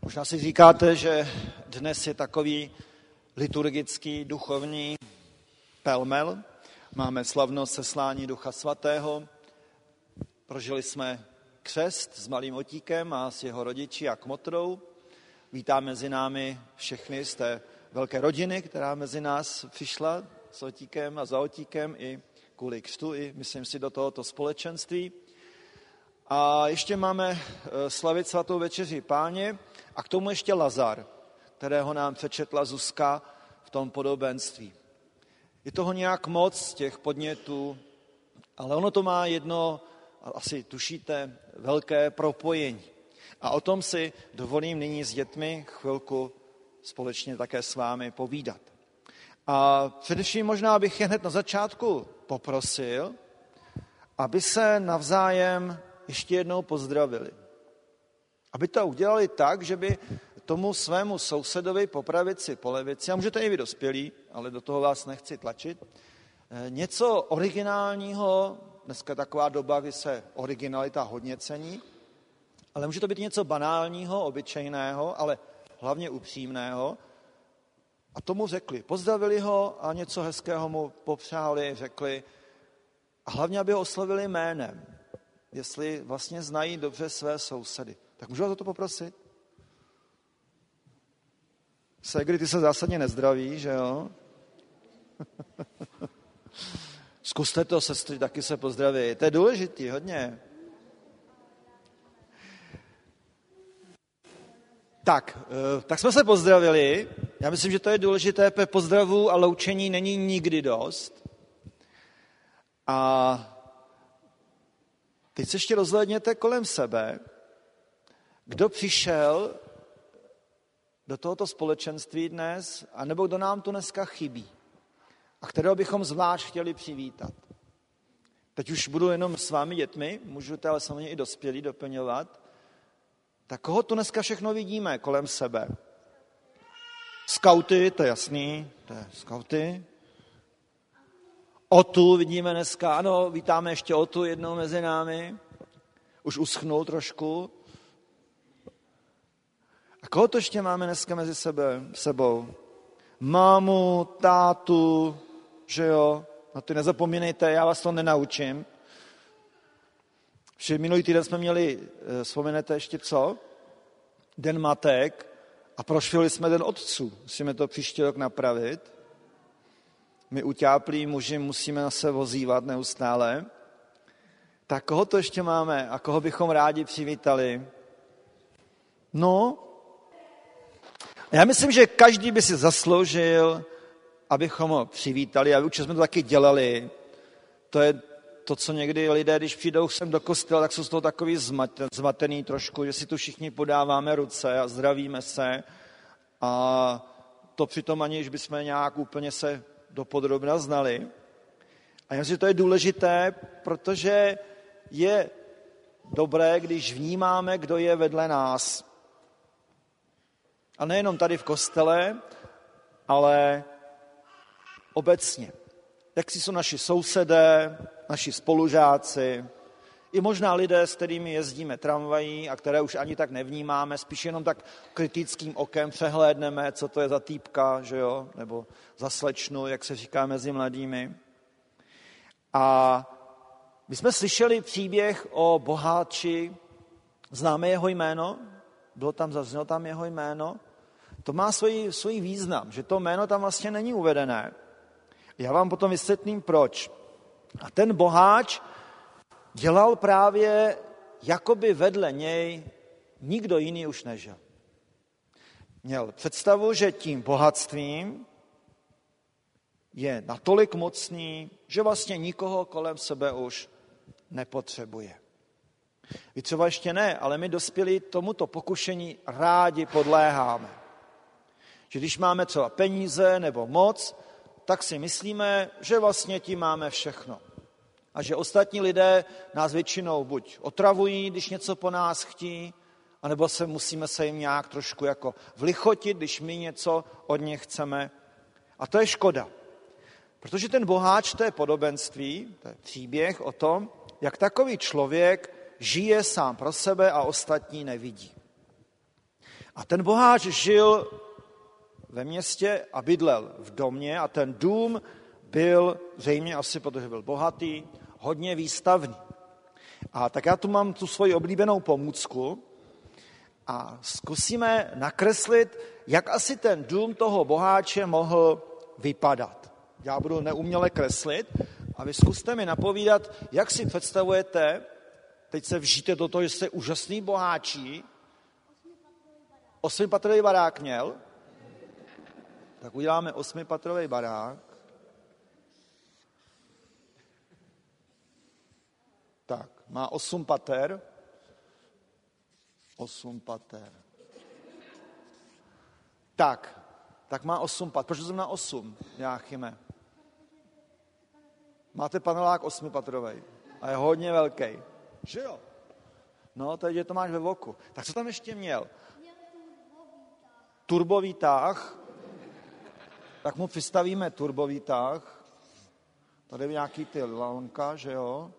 Možná si říkáte, že dnes je takový liturgický, duchovní pelmel. Máme slavnost seslání Ducha Svatého. Prožili jsme křest s malým Otíkem a s jeho rodiči a kmotrou. Vítám mezi námi všechny z té velké rodiny, která mezi nás přišla s Otíkem a za Otíkem i kvůli křtu, i myslím si do tohoto společenství. A ještě máme slavit svatou večeři Páně a k tomu ještě Lazar, kterého nám přečetla Zuzka v tom podobenství. Je toho nějak moc těch podnětů, ale ono to má jedno, asi tušíte, velké propojení. A o tom si dovolím nyní s dětmi chvilku společně také s vámi povídat. A především možná bych je hned na začátku poprosil, aby se navzájem ještě jednou pozdravili. Aby to udělali tak, že by tomu svému sousedovi po pravici, po levici, a můžete i vy dospělí, ale do toho vás nechci tlačit, něco originálního, dneska taková doba, kdy se originalita hodně cení, ale může to být něco banálního, obyčejného, ale hlavně upřímného. A tomu řekli, pozdravili ho a něco hezkého mu popřáli, řekli a hlavně, aby ho oslovili jménem, jestli vlastně znají dobře své sousedy. Tak můžu vás o to poprosit? Ségry, ty se zásadně nezdraví, že jo? Zkuste to, sestry, taky se pozdraví. To je důležitý, hodně. Tak jsme se pozdravili. Já myslím, že to je důležité, protože pozdravů a loučení není nikdy dost. A teď se ještě rozhlédněte kolem sebe, kdo přišel do tohoto společenství dnes, anebo kdo nám tu dneska chybí a kterého bychom zvlášť chtěli přivítat. Teď už budu jenom s vámi dětmi, můžete ale samozřejmě i dospělí doplňovat. Tak koho tu dneska všechno vidíme kolem sebe? Skauty, to je jasný, to je skauty. Otu vidíme dneska, ano, vítáme ještě Otu jednou mezi námi. Už uschnul trošku. A koho to ještě máme dneska mezi sebou? Mámu, tátu, že jo? No ty nezapomínejte, já vás to nenaučím. Minulý týden jsme měli, vzpomenete ještě co? Den matek a prošvihli jsme den otců. Musíme to příští rok napravit. My utáplí muži musíme na se vozívat neustále. Tak koho to ještě máme a koho bychom rádi přivítali? No, já myslím, že každý by si zasloužil, abychom ho přivítali a určitě jsme to taky dělali. To je to, co někdy lidé, když přijdou sem do kostela, tak jsou z toho takový zmatený trošku, že si tu všichni podáváme ruce a zdravíme se a to přitom aniž bychom nějak úplně se dopodrobna znali. A já myslím, že to je důležité, protože je dobré, když vnímáme, kdo je vedle nás. A nejenom tady v kostele, ale obecně. Jak si jsou naši sousedé, naši spolužáci, i možná lidé, s kterými jezdíme tramvají a které už ani tak nevnímáme, spíš jenom tak kritickým okem přehlédneme, co to je za týpka, že jo, nebo za slečnu, jak se říká mezi mladými. A my jsme slyšeli příběh o boháči, známe jeho jméno, zaznělo tam jeho jméno, to má svůj význam, že to jméno tam vlastně není uvedené. Já vám potom vysvětlím, proč. A ten boháč dělal právě, jakoby vedle něj nikdo jiný už nežil. Měl představu, že tím bohatstvím je natolik mocný, že vlastně nikoho kolem sebe už nepotřebuje. Vy třeba ještě ne, ale my dospělí tomuto pokušení rádi podléháme. Že když máme třeba peníze nebo moc, tak si myslíme, že vlastně tím máme všechno. A že ostatní lidé nás většinou buď otravují, když něco po nás chtí, anebo musíme se jim nějak trošku jako vlichotit, když my něco od nich chceme. A to je škoda. Protože ten boháč, to je podobenství, to je příběh o tom, jak takový člověk žije sám pro sebe a ostatní nevidí. A ten boháč žil ve městě a bydlel v domě a ten dům byl zřejmě asi, protože byl bohatý, hodně výstavný. A tak já tu mám tu svoji oblíbenou pomůcku a zkusíme nakreslit, jak asi ten dům toho boháče mohl vypadat. Já budu neuměle kreslit a vy zkuste mi napovídat, jak si představujete, teď se vžijte do toho, že jste úžasný boháčí. 8patrový barák měl, tak uděláme 8patrový barák. Tak, má 8 pater. 8 pater. Tak má 8 pater. Proč jsem na 8, Jáchyme? Máte panelák 8patrový a je hodně velký. Že jo? No, takže to máš ve voku. Tak co tam ještě měl? Turbový tah. Tak mu přistavíme turbový tah. Tady je nějaký ty lanka, že jo?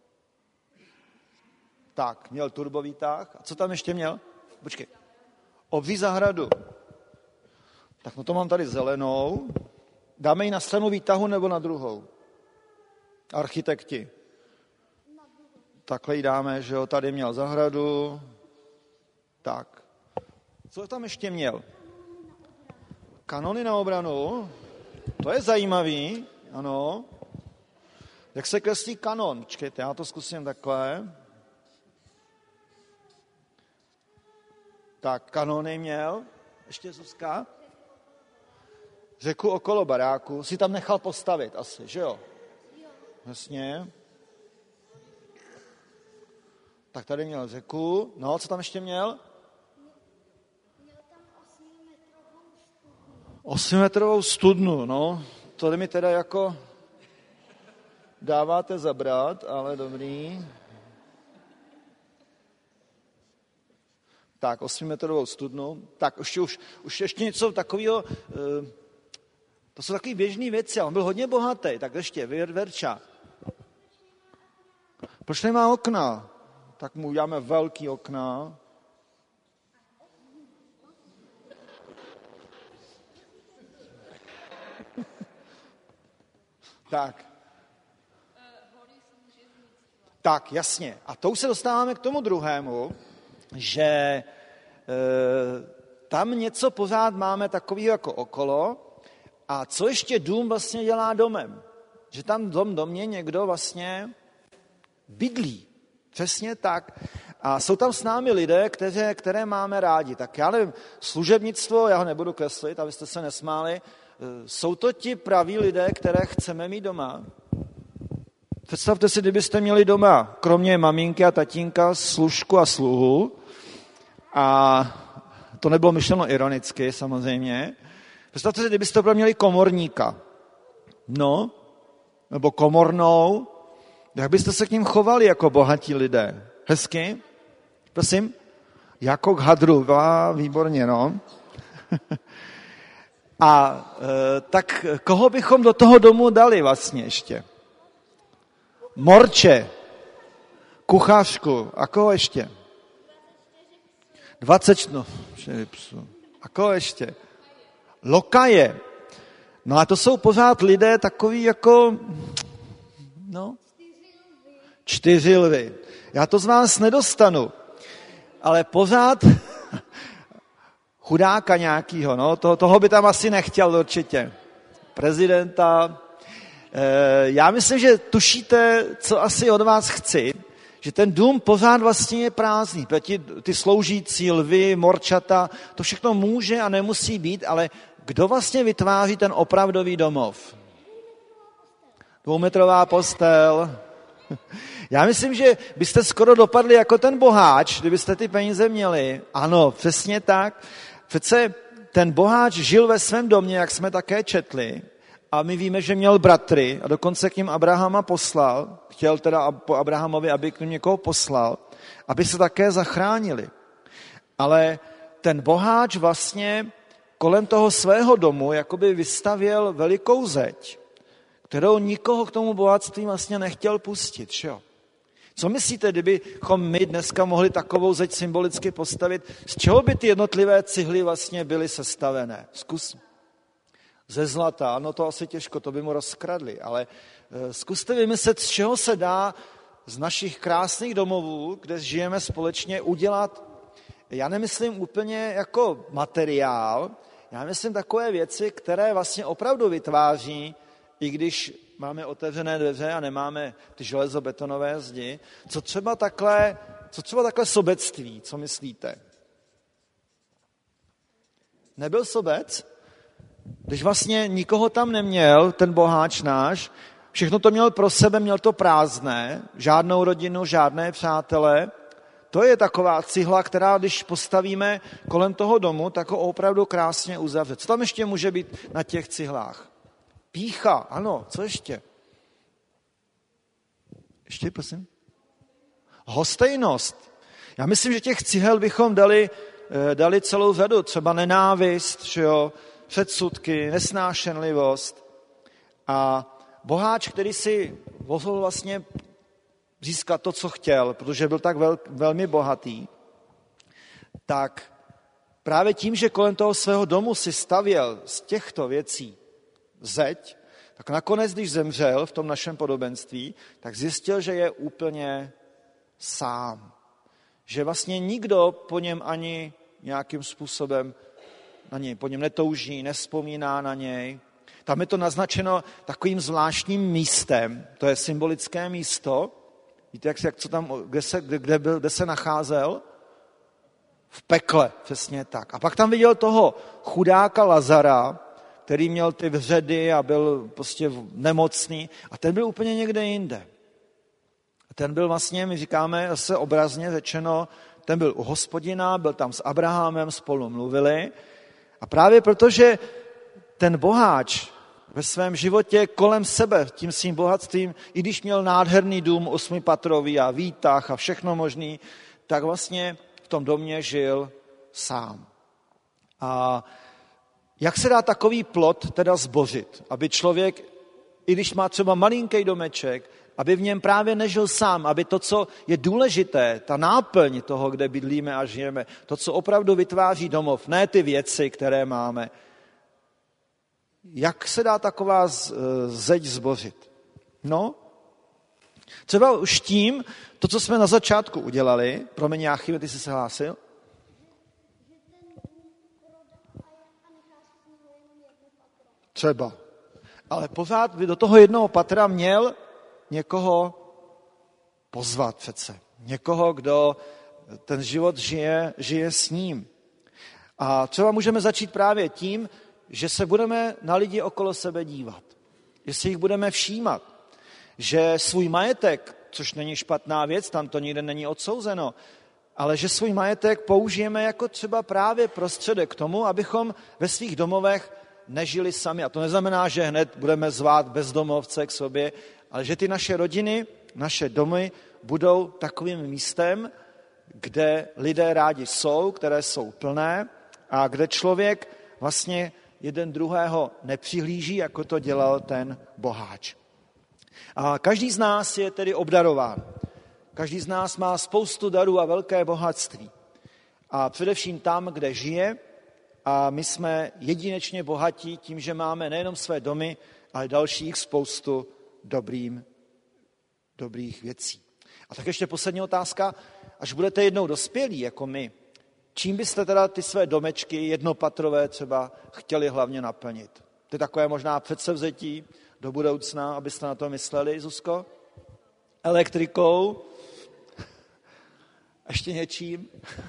Tak, měl turbový tah. A co tam ještě měl? Počkej. Obří zahradu. Tak no to mám tady zelenou. Dáme ji na stranu výtahu nebo na druhou? Architekti. Takhle ji dáme, že jo? Tady měl zahradu. Tak. Co tam ještě měl? Kanony na obranu. To je zajímavý, ano. Jak se kreslí kanon? Počkejte, já to zkusím takhle. Tak, kanony měl. Ještě Zuzka. Řeku okolo baráku. Si tam nechal postavit asi, že jo? Jasně. Tak tady měl řeku. No, co tam ještě měl? 8metrovou studnu, no. To mi teda jako dáváte zabrat, ale dobrý. Tak, 8metrovou studnu. Tak, už ještě něco takového, to jsou takové běžné věci, on byl hodně bohatý, tak ještě, Verča. Proč nemá okna? Tak mu uděláme velký okna. Tak, jasně. A to už se dostáváme k tomu druhému, že tam něco pořád máme takového jako okolo a co ještě dům vlastně dělá domem. Že tam domě někdo vlastně bydlí. Přesně tak. A jsou tam s námi lidé, které máme rádi. Tak já nevím, služebnictvo, já ho nebudu kreslit, abyste se nesmáli, jsou to ti praví lidé, které chceme mít doma? Představte si, kdybyste měli doma, kromě maminky a tatínka, služku a sluhu, a to nebylo myšleno ironicky samozřejmě, představte si, kdybyste opravdu měli komorníka, no, nebo komornou, jak byste se k ním chovali jako bohatí lidé? Hezky? Prosím? Jako k hadru, výborně, no. A tak koho bychom do toho domu dali vlastně ještě? Morče, kuchařku, a koho ještě? 24 psů. A koho ještě? Lokaje. No a to jsou pořád lidé takový jako, no, 4 lvy. Já to z vás nedostanu, ale pořád chudáka nějakýho, no, toho by tam asi nechtěl určitě. Prezidenta. Já myslím, že tušíte, co asi od vás chci, že ten dům pořád vlastně je prázdný. Ty sloužící lvy, morčata, to všechno může a nemusí být, ale kdo vlastně vytváří ten opravdový domov? 2metrová postel. Já myslím, že byste skoro dopadli jako ten boháč, kdybyste ty peníze měli. Ano, přesně tak. Přece ten boháč žil ve svém domě, jak jsme také četli, a my víme, že měl bratry a dokonce k ním Abrahama poslal, chtěl teda po Abrahamovi, aby k ním někoho poslal, aby se také zachránili. Ale ten boháč vlastně kolem toho svého domu jakoby vystavěl velikou zeď, kterou nikoho k tomu bohatství vlastně nechtěl pustit. Že jo? Co myslíte, kdybychom my dneska mohli takovou zeď symbolicky postavit? Z čeho by ty jednotlivé cihly vlastně byly sestavené? Zkus. Ze zlata, no to asi těžko, to by mu rozkradli, ale zkuste vymyslet, z čeho se dá z našich krásných domovů, kde žijeme společně, udělat, já nemyslím úplně jako materiál, já myslím takové věci, které vlastně opravdu vytváří, i když máme otevřené dveře a nemáme ty železobetonové zdi, co třeba takhle sobectví, co myslíte? Nebyl sobec? Když vlastně nikoho tam neměl, ten boháč náš, všechno to měl pro sebe, měl to prázdné, žádnou rodinu, žádné přátele. To je taková cihla, která když postavíme kolem toho domu, tak ho opravdu krásně uzavře. Co tam ještě může být na těch cihlách? Pýcha, ano, co ještě? Ještě, prosím? Hostejnost. Já myslím, že těch cihel bychom dali celou řadu, třeba nenávist, že jo? Předsudky, nesnášenlivost. A boháč, který si mohl vlastně získat to, co chtěl, protože byl tak velmi bohatý, tak právě tím, že kolem toho svého domu si stavěl z těchto věcí zeď, tak nakonec, když zemřel v tom našem podobenství, tak zjistil, že je úplně sám. Že vlastně nikdo po něm ani nějakým způsobem po něm netouží, nevzpomíná na něj. Tam je to naznačeno takovým zvláštním místem, to je symbolické místo. Víte, kde se nacházel? V pekle, přesně tak. A pak tam viděl toho chudáka Lazara, který měl ty vředy a byl prostě nemocný a ten byl úplně někde jinde. A ten byl vlastně, my říkáme zase obrazně řečeno, ten byl u Hospodina, byl tam s Abrahamem, spolu mluvili a právě protože ten boháč ve svém životě kolem sebe tím svým bohatstvím, i když měl nádherný dům 8patrový a výtah a všechno možný, tak vlastně v tom domě žil sám. A jak se dá takový plot teda zbořit, aby člověk, i když má třeba malinký domeček, aby v něm právě nežil sám, aby to, co je důležité, ta náplň toho, kde bydlíme a žijeme, to, co opravdu vytváří domov, ne ty věci, které máme. Jak se dá taková zeď zbořit? No, třeba už tím, to, co jsme na začátku udělali, promiň Jáchyme, ty jsi se hlásil? Třeba. Ale pořád by do toho jednoho patra měl někoho pozvat přece. Někoho, kdo ten život žije s ním. A třeba můžeme začít právě tím, že se budeme na lidi okolo sebe dívat. Že si jich budeme všímat. Že svůj majetek, což není špatná věc, tam to nikde není odsouzeno, ale že svůj majetek použijeme jako třeba právě prostředek k tomu, abychom ve svých domovech nežili sami. A to neznamená, že hned budeme zvát bezdomovce k sobě, ale že ty naše rodiny, naše domy budou takovým místem, kde lidé rádi jsou, které jsou plné a kde člověk vlastně jeden druhého nepřihlíží, jako to dělal ten boháč. A každý z nás je tedy obdarován. Každý z nás má spoustu darů a velké bohatství. A především tam, kde žije, a my jsme jedinečně bohatí tím, že máme nejenom své domy, ale dalších spoustu dobrých věcí. A tak ještě poslední otázka. Až budete jednou dospělí, jako my, čím byste teda ty své domečky jednopatrové třeba chtěli hlavně naplnit? To je takové možná předsevzetí do budoucna, abyste na to mysleli, Zuzko? Elektrikou? Ještě něčím?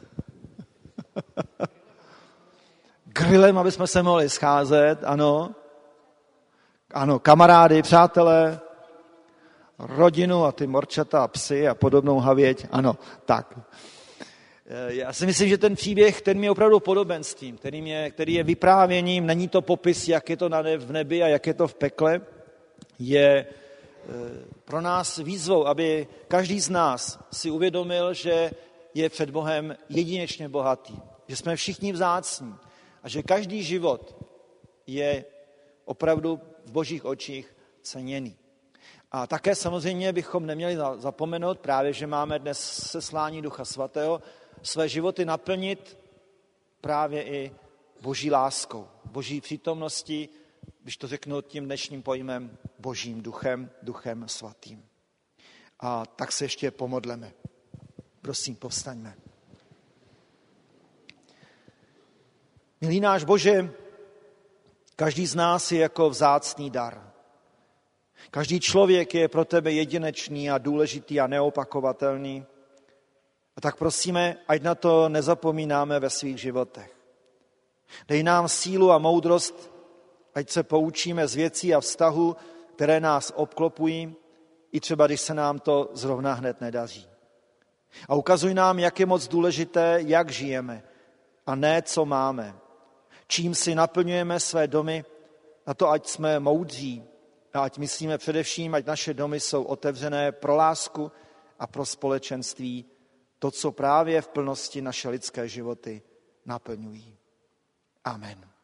Grillem, aby jsme se mohli scházet, ano. Ano, kamarády, přátelé, rodinu a ty morčata, psy a podobnou havěť, ano, tak. Já si myslím, že ten příběh, ten je opravdu podobenstvím, který je vyprávěním, není to popis, jak je to v nebi a jak je to v pekle, je pro nás výzvou, aby každý z nás si uvědomil, že je před Bohem jedinečně bohatý, že jsme všichni vzácní a že každý život je opravdu v Božích očích ceněný. A také samozřejmě bychom neměli zapomenout právě, že máme dnes seslání Ducha Svatého, své životy naplnit právě i Boží láskou, Boží přítomností, když to řeknu tím dnešním pojmem, Božím duchem, Duchem Svatým. A tak se ještě pomodleme. Prosím, povstaňme. Milý náš Bože, každý z nás je jako vzácný dar. Každý člověk je pro tebe jedinečný a důležitý a neopakovatelný. A tak prosíme, ať na to nezapomínáme ve svých životech. Dej nám sílu a moudrost, ať se poučíme z věcí a vztahů, které nás obklopují, i třeba když se nám to zrovna hned nedaří. A ukazuj nám, jak je moc důležité, jak žijeme, a ne, co máme. Čím si naplňujeme své domy, a to ať jsme moudří, a ať myslíme především, ať naše domy jsou otevřené pro lásku a pro společenství, to, co právě v plnosti naše lidské životy naplňují. Amen.